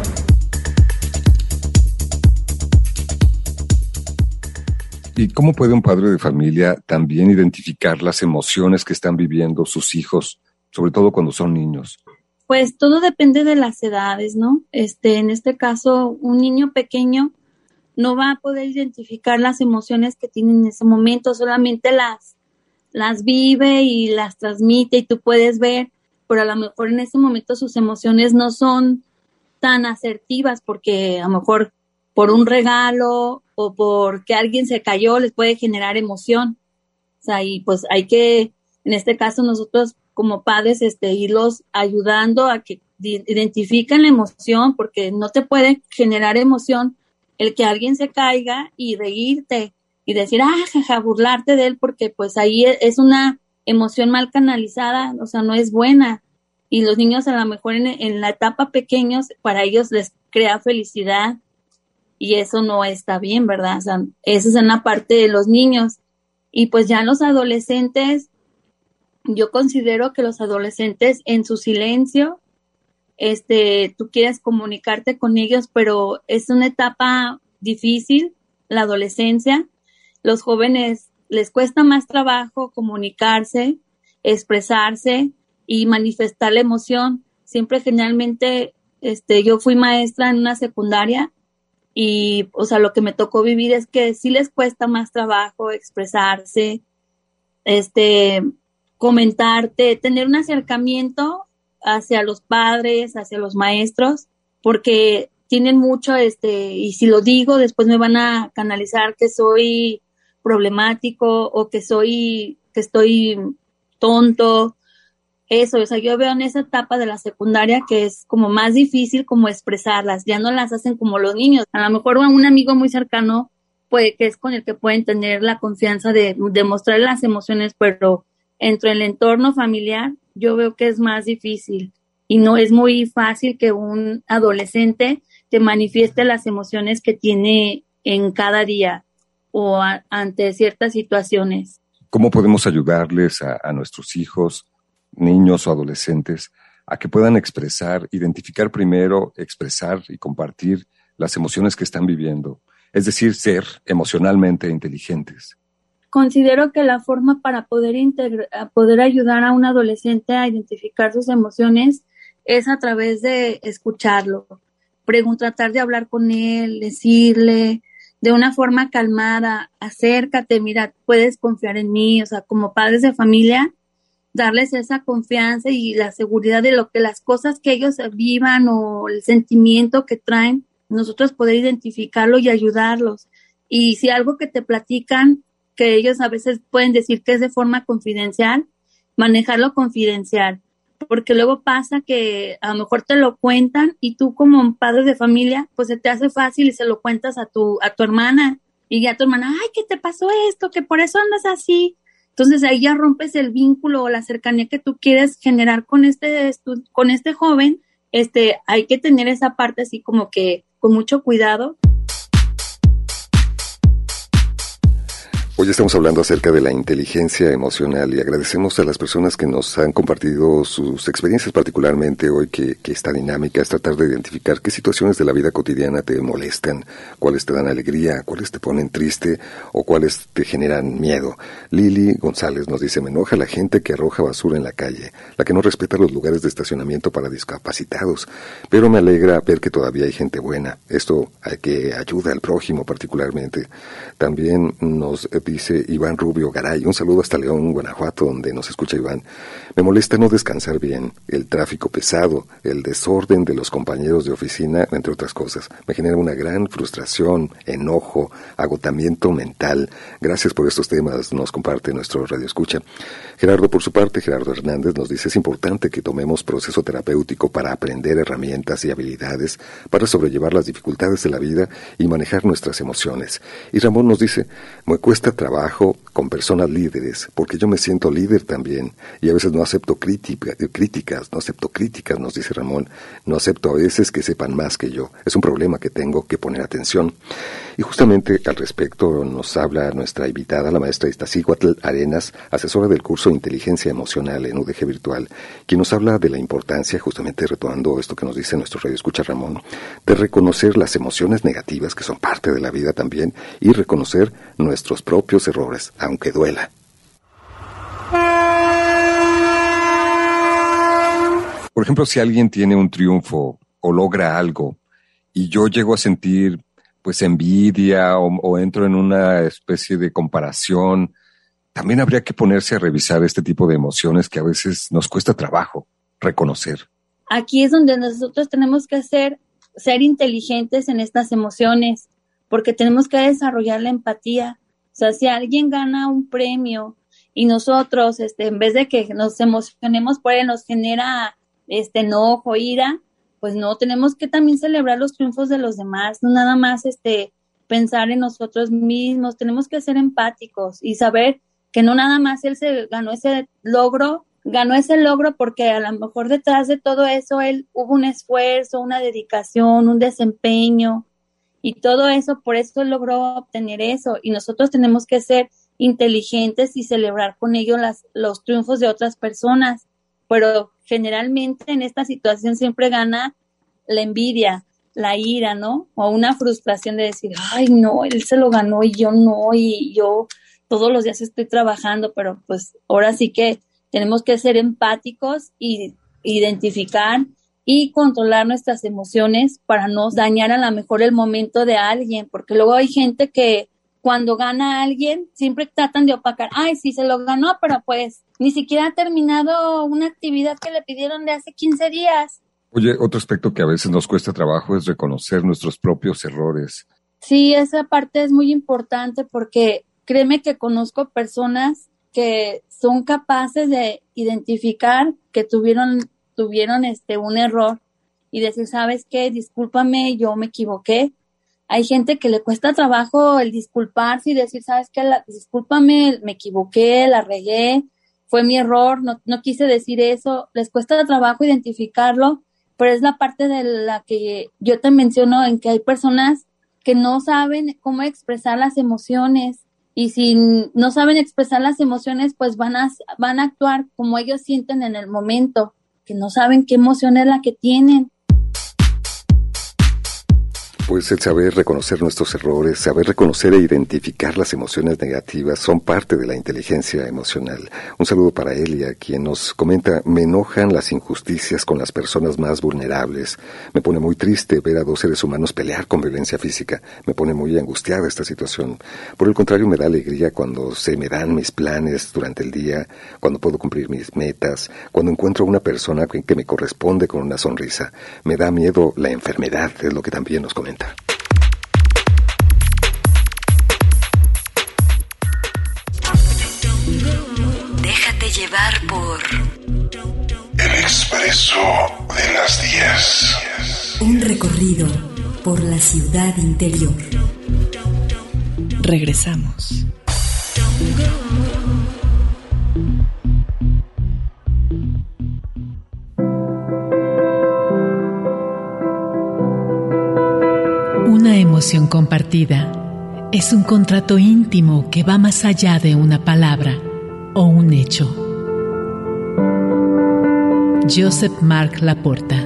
S5: ¿Y cómo puede un padre de familia también identificar las emociones que están viviendo sus hijos, sobre todo cuando son niños?
S6: Pues todo depende de las edades, ¿no? Este, en este caso, un niño pequeño no va a poder identificar las emociones que tiene en ese momento, solamente las, las vive y las transmite y tú puedes ver, pero a lo mejor en ese momento sus emociones no son tan asertivas porque a lo mejor por un regalo o porque alguien se cayó les puede generar emoción. O sea, y pues hay que, en este caso nosotros como padres, este, irlos ayudando a que identifiquen la emoción, porque no te puede generar emoción el que alguien se caiga y reírte y decir, ah, jaja, burlarte de él, porque pues ahí es una emoción mal canalizada, o sea, no es buena. Y los niños a lo mejor en, en la etapa pequeños, para ellos les crea felicidad. Y eso no está bien, ¿verdad? O sea, esa es una parte de los niños. Y pues ya los adolescentes, yo considero que los adolescentes en su silencio este, tú quieres comunicarte con ellos, pero es una etapa difícil, la adolescencia. Los jóvenes les cuesta más trabajo comunicarse, expresarse y manifestar la emoción. Siempre generalmente, este, yo fui maestra en una secundaria y, o sea, lo que me tocó vivir es que sí les cuesta más trabajo expresarse, este, comentarte, tener un acercamiento hacia los padres, hacia los maestros, porque tienen mucho, este, y si lo digo, después me van a canalizar que soy problemático o que soy, que estoy tonto. Eso, o sea, yo veo en esa etapa de la secundaria que es como más difícil como expresarlas, ya no las hacen como los niños. A lo mejor un amigo muy cercano, puede, que es con el que pueden tener la confianza de demostrar las emociones, pero entre el entorno familiar yo veo que es más difícil y no es muy fácil que un adolescente te manifieste las emociones que tiene en cada día o a, ante ciertas situaciones.
S5: ¿Cómo podemos ayudarles a, a nuestros hijos, niños o adolescentes, a que puedan expresar, identificar primero, expresar y compartir las emociones que están viviendo? Es decir, ser emocionalmente inteligentes.
S6: Considero que la forma para poder, integra- poder ayudar a un adolescente a identificar sus emociones es a través de escucharlo, pregun- tratar de hablar con él, decirle de una forma calmada, acércate, mira, puedes confiar en mí, o sea, como padres de familia, darles esa confianza y la seguridad de lo que las cosas que ellos vivan o el sentimiento que traen, nosotros poder identificarlo y ayudarlos. Y si algo que te platican, que ellos a veces pueden decir que es de forma confidencial, manejarlo confidencial, porque luego pasa que a lo mejor te lo cuentan y tú como padre de familia, pues se te hace fácil y se lo cuentas a tu, a tu hermana, y ya tu hermana, ay, ¿qué te pasó esto? Que por eso andas así. Entonces ahí ya rompes el vínculo o la cercanía que tú quieres generar con este, con este joven. Este, hay que tener esa parte así como que con mucho cuidado.
S5: Hoy estamos hablando acerca de la inteligencia emocional y agradecemos a las personas que nos han compartido sus experiencias, particularmente hoy que, que esta dinámica es tratar de identificar qué situaciones de la vida cotidiana te molestan, cuáles te dan alegría, cuáles te ponen triste o cuáles te generan miedo. Lili González nos dice, me enoja la gente que arroja basura en la calle, la que no respeta los lugares de estacionamiento para discapacitados, pero me alegra ver que todavía hay gente buena. Esto hay que ayuda al prójimo particularmente. También nos dice Iván Rubio Garay, un saludo hasta León, Guanajuato, donde nos escucha Iván. Me molesta no descansar bien, el tráfico pesado, el desorden de los compañeros de oficina, entre otras cosas. Me genera una gran frustración, enojo, agotamiento mental. Gracias por estos temas, nos comparte nuestro Radio Escucha. Gerardo, por su parte, Gerardo Hernández nos dice, es importante que tomemos proceso terapéutico para aprender herramientas y habilidades para sobrellevar las dificultades de la vida y manejar nuestras emociones. Y Ramón nos dice, me cuesta trabajo con personas líderes, porque yo me siento líder también, y a veces no acepto crítica, críticas, no acepto críticas, nos dice Ramón, no acepto a veces que sepan más que yo, es un problema que tengo que poner atención. Y justamente al respecto nos habla nuestra invitada, la maestra Iztaccíhuatl Arenas, asesora del curso de Inteligencia Emocional en U D G Virtual, quien nos habla de la importancia, justamente retomando esto que nos dice nuestro radio escucha Ramón, de reconocer las emociones negativas que son parte de la vida también, y reconocer nuestros propios errores, aunque duela. Por ejemplo, si alguien tiene un triunfo o logra algo y yo llego a sentir pues envidia o, o entro en una especie de comparación, también habría que ponerse a revisar este tipo de emociones que a veces nos cuesta trabajo reconocer.
S6: Aquí es donde nosotros tenemos que hacer, ser inteligentes en estas emociones, porque tenemos que desarrollar la empatía. O sea, si alguien gana un premio y nosotros, este, en vez de que nos emocionemos por él, nos genera este enojo, ira, pues no, tenemos que también celebrar los triunfos de los demás, no nada más este pensar en nosotros mismos, tenemos que ser empáticos y saber que no nada más él se ganó ese logro, ganó ese logro porque a lo mejor detrás de todo eso él hubo un esfuerzo, una dedicación, un desempeño, y todo eso, por eso logró obtener eso, y nosotros tenemos que ser inteligentes y celebrar con ello las, los triunfos de otras personas, pero generalmente en esta situación siempre gana la envidia, la ira, ¿no? O una frustración de decir, ay, no, él se lo ganó y yo no, y yo todos los días estoy trabajando, pero pues ahora sí que tenemos que ser empáticos y identificar y controlar nuestras emociones para no dañar a lo mejor el momento de alguien, porque luego hay gente que cuando gana a alguien siempre tratan de opacar, ay, sí, se lo ganó, pero pues ni siquiera ha terminado una actividad que le pidieron de hace quince días.
S5: Oye, otro aspecto que a veces nos cuesta trabajo es reconocer nuestros propios errores.
S6: Sí, esa parte es muy importante porque créeme que conozco personas que son capaces de identificar que tuvieron tuvieron este un error y decir, ¿sabes qué? Discúlpame, yo me equivoqué. Hay gente que le cuesta trabajo el disculparse y decir, ¿sabes qué? La, discúlpame, me equivoqué, la regué, fue mi error, no, no quise decir eso. Les cuesta trabajo identificarlo, pero es la parte de la que yo te menciono en que hay personas que no saben cómo expresar las emociones y si no saben expresar las emociones, pues van a, van a actuar como ellos sienten en el momento, que no saben qué emoción es la que tienen.
S5: Pues el saber reconocer nuestros errores, saber reconocer e identificar las emociones negativas son parte de la inteligencia emocional. Un saludo para Elia, quien nos comenta, me enojan las injusticias con las personas más vulnerables. Me pone muy triste ver a dos seres humanos pelear con violencia física. Me pone muy angustiada esta situación. Por el contrario, me da alegría cuando se me dan mis planes durante el día, cuando puedo cumplir mis metas, cuando encuentro a una persona que me corresponde con una sonrisa. Me da miedo la enfermedad, es lo que también nos comenta.
S2: Déjate llevar por
S3: El Expreso de las diez.
S2: un recorrido por la ciudad interior.
S13: Regresamos. Una emoción compartida es un contrato íntimo que va más allá de una palabra o un hecho. Joseph Marc Laporta.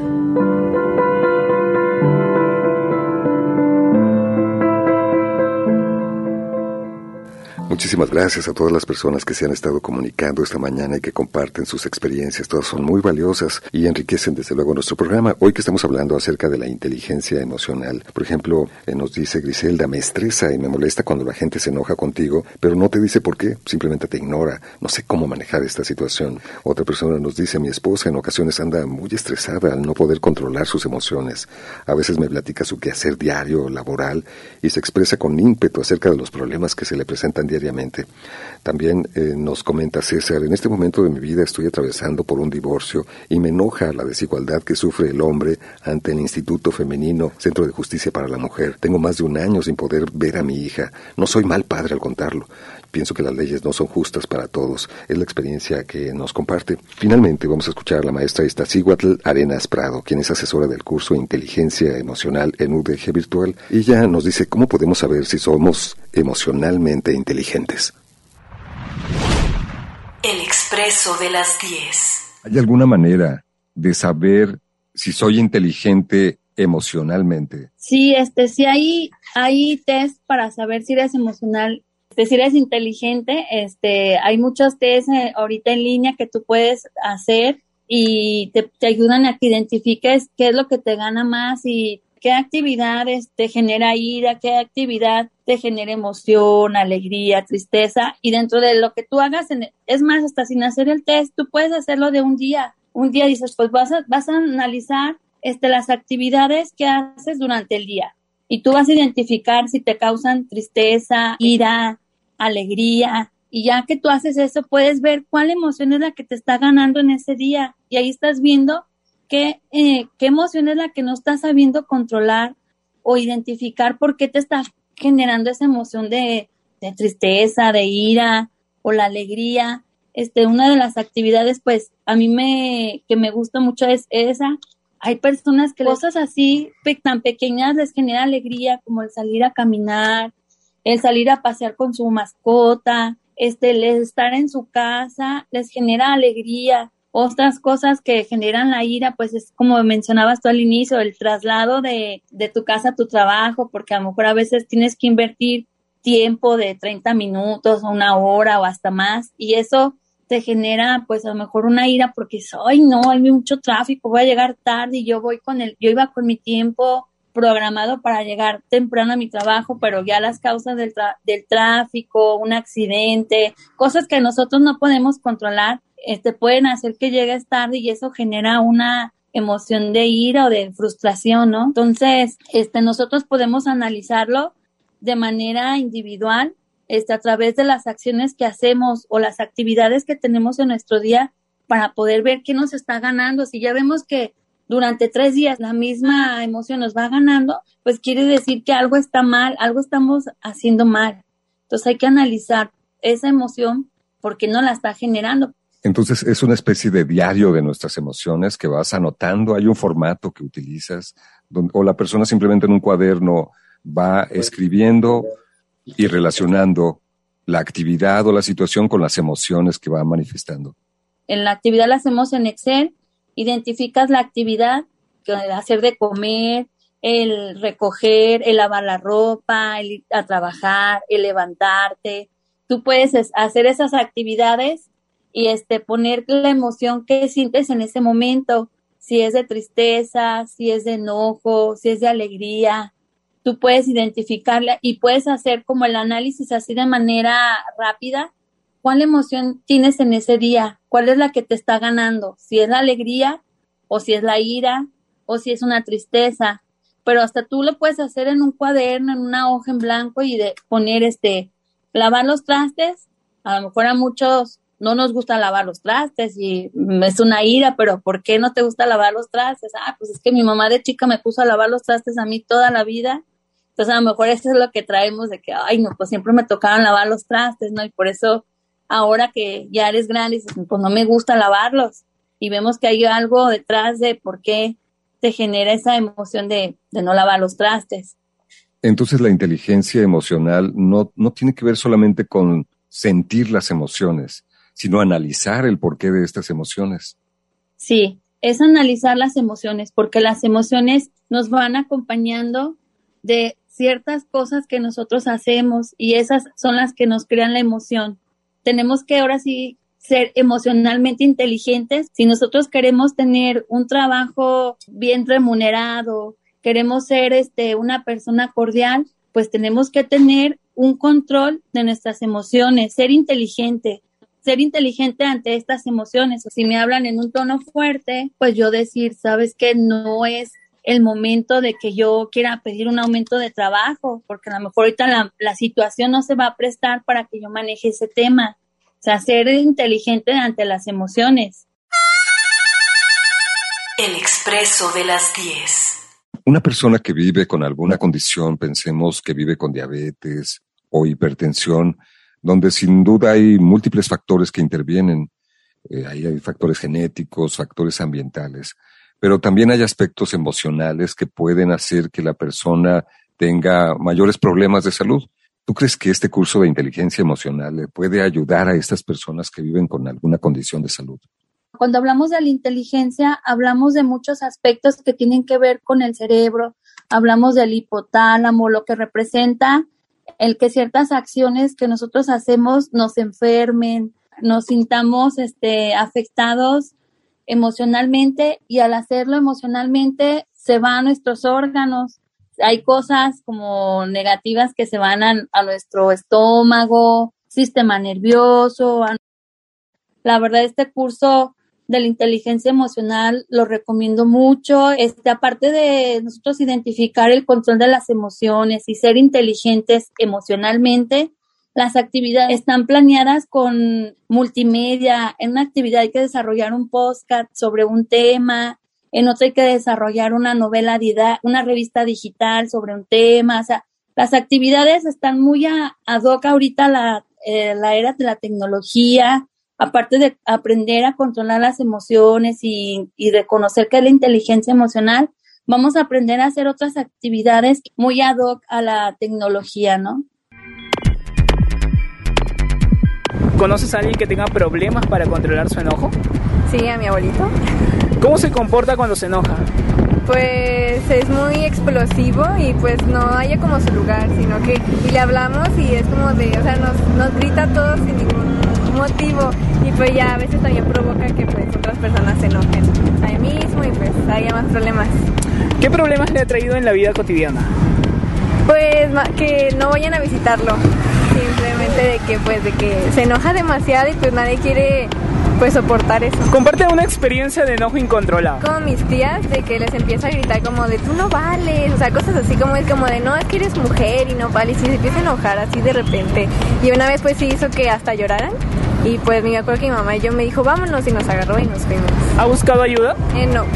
S5: Muchísimas gracias a todas las personas que se han estado comunicando esta mañana y que comparten sus experiencias. Todas son muy valiosas y enriquecen desde luego nuestro programa. Hoy que estamos hablando acerca de la inteligencia emocional. Por ejemplo, eh, nos dice Griselda, me estresa y me molesta cuando la gente se enoja contigo, pero no te dice por qué, simplemente te ignora. No sé cómo manejar esta situación. Otra persona nos dice, mi esposa en ocasiones anda muy estresada al no poder controlar sus emociones. A veces me platica su quehacer diario, laboral, y se expresa con ímpetu acerca de los problemas que se le presentan diariamente. También eh, nos comenta César, en este momento de mi vida estoy atravesando por un divorcio y me enoja la desigualdad que sufre el hombre ante el Instituto Femenino, Centro de Justicia para la Mujer. Tengo más de un año sin poder ver a mi hija. No soy mal padre al contarlo. Pienso que las leyes no son justas para todos. Es la experiencia que nos comparte. Finalmente vamos a escuchar a la maestra Iztaccíhuatl Arenas Prado, quien es asesora del curso Inteligencia Emocional en U D G Virtual. Y ella nos dice cómo podemos saber si somos emocionalmente inteligentes.
S2: El Expreso de las diez.
S5: ¿Hay alguna manera de saber si soy inteligente emocionalmente?
S6: Sí, este, sí hay, hay test para saber si eres emocional. Si eres inteligente, este, hay muchos test eh, ahorita en línea que tú puedes hacer y te, te ayudan a que identifiques qué es lo que te gana más y qué actividades te genera ira, qué actividad te genera emoción, alegría, tristeza. Y dentro de lo que tú hagas, en, es más, hasta sin hacer el test, tú puedes hacerlo de un día. Un día dices, pues vas a, vas a analizar este, las actividades que haces durante el día. Y tú vas a identificar si te causan tristeza, ira, alegría, y ya que tú haces eso, puedes ver cuál emoción es la que te está ganando en ese día, y ahí estás viendo qué, eh, qué emoción es la que no estás sabiendo controlar o identificar por qué te está generando esa emoción de, de tristeza, de ira o la alegría. Este, una de las actividades, pues, a mí me, que me gusta mucho es esa. Hay personas que cosas así pe- tan pequeñas les genera alegría, como el salir a caminar, el salir a pasear con su mascota, este, el estar en su casa les genera alegría, Otras cosas que generan la ira, pues es como mencionabas tú al inicio, el traslado de, de tu casa a tu trabajo, porque a lo mejor a veces tienes que invertir tiempo de treinta minutos, una hora o hasta más, y eso te genera pues a lo mejor una ira porque dices, ay no, hay mucho tráfico, voy a llegar tarde y yo voy con el, yo iba con mi tiempo programado para llegar temprano a mi trabajo, pero ya las causas del, tra- del tráfico, un accidente, cosas que nosotros no podemos controlar, este, pueden hacer que llegues tarde y eso genera una emoción de ira o de frustración, ¿no? Entonces, este, nosotros podemos analizarlo de manera individual, este, a través de las acciones que hacemos o las actividades que tenemos en nuestro día para poder ver qué nos está ganando. Si ya vemos que durante tres días la misma emoción nos va ganando, pues quiere decir que algo está mal, algo estamos haciendo mal. Entonces hay que analizar esa emoción porque no la está generando.
S5: Entonces es una especie de diario de nuestras emociones que vas anotando, hay un formato que utilizas, donde, o la persona simplemente en un cuaderno va escribiendo y relacionando la actividad o la situación con las emociones que va manifestando.
S6: En la actividad la hacemos en Excel, identificas la actividad, el hacer de comer, el recoger, el lavar la ropa, el ir a trabajar, el levantarte. Tú puedes hacer esas actividades y este poner la emoción que sientes en ese momento, si es de tristeza, si es de enojo, si es de alegría. Tú puedes identificarla y puedes hacer como el análisis así de manera rápida. ¿Cuál emoción tienes en ese día? ¿Cuál es la que te está ganando? Si es la alegría, o si es la ira, o si es una tristeza. Pero hasta tú lo puedes hacer en un cuaderno, en una hoja en blanco y de poner este, lavar los trastes. A lo mejor a muchos no nos gusta lavar los trastes y es una ira, pero ¿por qué no te gusta lavar los trastes? Ah, pues es que mi mamá de chica me puso a lavar los trastes a mí toda la vida. Entonces a lo mejor eso es lo que traemos de que, ay no, pues siempre me tocaban lavar los trastes, ¿no? Y por eso ahora que ya eres grande, dices, pues no me gusta lavarlos. Y vemos que hay algo detrás de por qué te genera esa emoción de, de no lavar los trastes.
S5: Entonces la inteligencia emocional no, no tiene que ver solamente con sentir las emociones, sino analizar el porqué de estas emociones.
S6: Sí, es analizar las emociones, porque las emociones nos van acompañando de ciertas cosas que nosotros hacemos y esas son las que nos crean la emoción. Tenemos que ahora sí ser emocionalmente inteligentes. Si nosotros queremos tener un trabajo bien remunerado, queremos ser este, una persona cordial, pues tenemos que tener un control de nuestras emociones, ser inteligente. Ser inteligente ante estas emociones. Si me hablan en un tono fuerte, pues yo decir, ¿sabes qué? No es el momento de que yo quiera pedir un aumento de trabajo, porque a lo mejor ahorita la, la situación no se va a prestar para que yo maneje ese tema. O sea, ser inteligente ante las emociones.
S2: El expreso de las diez.
S5: Una persona que vive con alguna condición, pensemos que vive con diabetes o hipertensión, donde sin duda hay múltiples factores que intervienen. Eh, ahí hay factores genéticos, factores ambientales, pero también hay aspectos emocionales que pueden hacer que la persona tenga mayores problemas de salud. ¿Tú crees que este curso de inteligencia emocional le puede ayudar a estas personas que viven con alguna condición de salud?
S6: Cuando hablamos de la inteligencia, hablamos de muchos aspectos que tienen que ver con el cerebro. Hablamos del hipotálamo, lo que representa el que ciertas acciones que nosotros hacemos nos enfermen, nos sintamos este, afectados emocionalmente y al hacerlo emocionalmente se van a nuestros órganos. Hay cosas como negativas que se van a, a nuestro estómago, sistema nervioso. A... La verdad, este curso de la inteligencia emocional lo recomiendo mucho. Este, aparte de nosotros identificar el control de las emociones y ser inteligentes emocionalmente, las actividades están planeadas con multimedia. En una actividad hay que desarrollar un podcast sobre un tema, en otra hay que desarrollar una novela, una revista digital sobre un tema. O sea, las actividades están muy a, ad hoc ahorita la, eh, la era de la tecnología. Aparte de aprender a controlar las emociones y, y reconocer qué es la inteligencia emocional, vamos a aprender a hacer otras actividades muy ad hoc a la tecnología, ¿no?
S7: ¿Conoces a alguien que tenga problemas para controlar su enojo?
S8: Sí, a mi abuelito.
S7: ¿Cómo se comporta cuando se enoja?
S8: Pues es muy explosivo y pues no haya como su lugar, sino que y le hablamos y es como de, o sea, nos, nos grita a todos sin ningún motivo y pues ya a veces también provoca que pues otras personas se enojen a mí mismo y pues haya más problemas.
S7: ¿Qué problemas le ha traído en la vida cotidiana?
S8: Pues que no vayan a visitarlo, simplemente de que pues de que se enoja demasiado y pues nadie quiere pues soportar eso.
S7: Comparte una experiencia de enojo incontrolado.
S8: Con mis tías, de que les empieza a gritar como de tú no vales, o sea, cosas así como es como de no, es que eres mujer y no vales, y se empieza a enojar así de repente. Y una vez pues sí hizo que hasta lloraran y pues me acuerdo que mi mamá y yo me dijo vámonos y nos agarró y nos fuimos.
S7: ¿Ha buscado ayuda?
S8: Eh, no.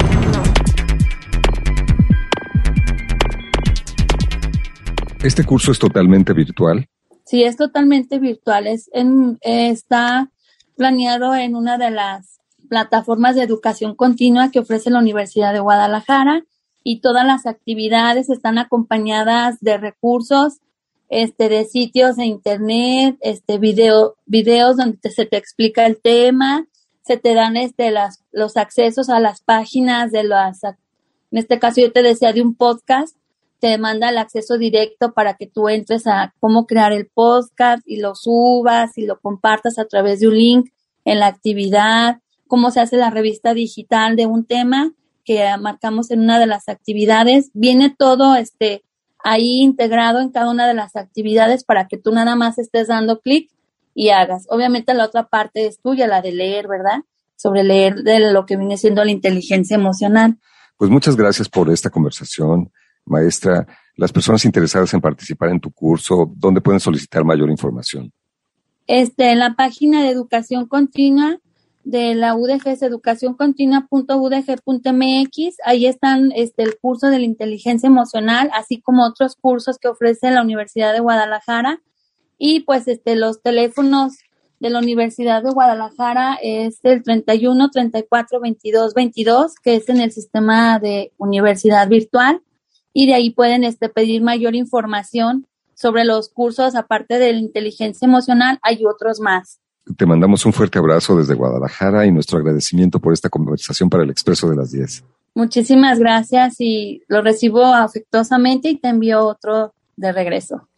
S5: ¿Este curso es totalmente virtual?
S6: Sí, es totalmente virtual. Es en, está planeado en una de las plataformas de educación continua que ofrece la Universidad de Guadalajara y todas las actividades están acompañadas de recursos, este, de sitios de internet, este, video, videos donde te, se te explica el tema, se te dan este, las, los accesos a las páginas de las, en este caso yo te decía de un podcast, te manda el acceso directo para que tú entres a cómo crear el podcast y lo subas y lo compartas a través de un link en la actividad, cómo se hace la revista digital de un tema que marcamos en una de las actividades. Viene todo este ahí integrado en cada una de las actividades para que tú nada más estés dando clic y hagas. Obviamente la otra parte es tuya, la de leer, ¿verdad? Sobre leer de lo que viene siendo la inteligencia emocional.
S5: Pues muchas gracias por esta conversación. Maestra, las personas interesadas en participar en tu curso, ¿dónde pueden solicitar mayor información?
S6: Este, en la página de educación continua de la U D G es educación continua punto u d g punto m x. Ahí están este, el curso de la inteligencia emocional, así como otros cursos que ofrece la Universidad de Guadalajara. Y pues este, los teléfonos de la Universidad de Guadalajara es el treinta y uno, treinta y cuatro, veintidós, veintidós, que es en el sistema de universidad virtual. Y de ahí pueden este, pedir mayor información sobre los cursos, aparte de la inteligencia emocional, hay otros más.
S5: Te mandamos un fuerte abrazo desde Guadalajara y nuestro agradecimiento por esta conversación para el Expreso de las diez.
S6: Muchísimas gracias y lo recibo afectuosamente y te envío otro de regreso.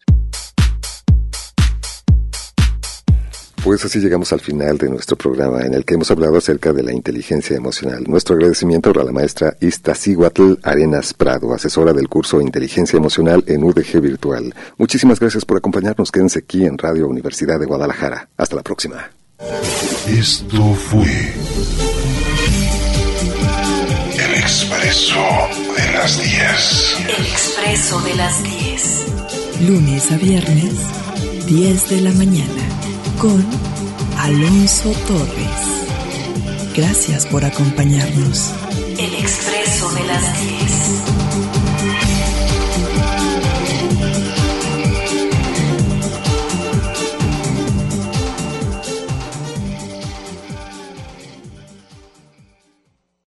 S5: Pues así llegamos al final de nuestro programa en el que hemos hablado acerca de la inteligencia emocional. Nuestro agradecimiento a la maestra Iztaccíhuatl Arenas Prado, asesora del curso Inteligencia Emocional en U D G Virtual. Muchísimas gracias por acompañarnos. Quédense aquí en Radio Universidad de Guadalajara. Hasta la próxima.
S3: Esto fue El Expreso de las diez.
S2: El Expreso de las diez.
S15: Lunes a viernes, diez de la mañana. Con Alonso Torres. Gracias por acompañarnos.
S2: El Expreso de las diez.